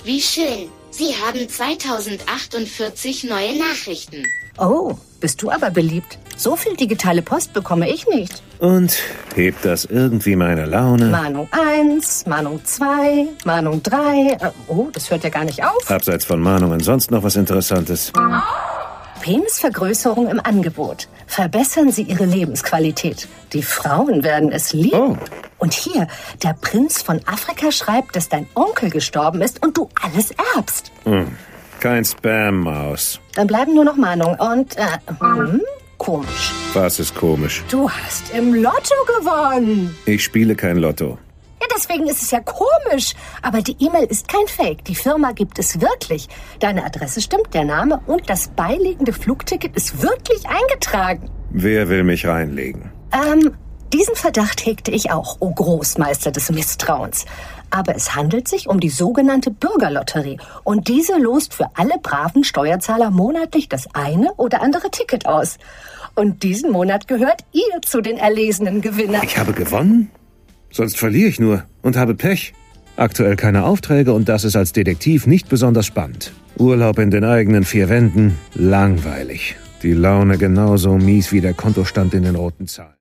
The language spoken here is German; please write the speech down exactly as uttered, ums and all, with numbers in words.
Wie schön. Sie haben zweitausendachtundzwanzig neue Nachrichten. Oh, bist du aber beliebt. So viel digitale Post bekomme ich nicht. Und hebt das irgendwie meine Laune? Mahnung eins, Mahnung zwei, Mahnung drei. Oh, das hört ja gar nicht auf. Abseits von Mahnungen sonst noch was Interessantes? Penisvergrößerung im Angebot. Verbessern Sie Ihre Lebensqualität. Die Frauen werden es lieben. Oh. Und hier, der Prinz von Afrika schreibt, dass dein Onkel gestorben ist und du alles erbst. Hm. Kein Spam-Maus. Dann bleiben nur noch Mahnungen und, äh, hm, komisch. Was ist komisch? Du hast im Lotto gewonnen. Ich spiele kein Lotto. Ja, deswegen ist es ja komisch. Aber die E-Mail ist kein Fake. Die Firma gibt es wirklich. Deine Adresse stimmt, der Name und das beiliegende Flugticket ist wirklich eingetragen. Wer will mich reinlegen? Ähm, diesen Verdacht hegte ich auch, o Großmeister des Misstrauens. Aber es handelt sich um die sogenannte Bürgerlotterie. Und diese lost für alle braven Steuerzahler monatlich das eine oder andere Ticket aus. Und diesen Monat gehört ihr zu den erlesenen Gewinnern. Ich habe gewonnen? Sonst verliere ich nur und habe Pech. Aktuell keine Aufträge und das ist als Detektiv nicht besonders spannend. Urlaub in den eigenen vier Wänden, langweilig. Die Laune genauso mies wie der Kontostand in den roten Zahlen.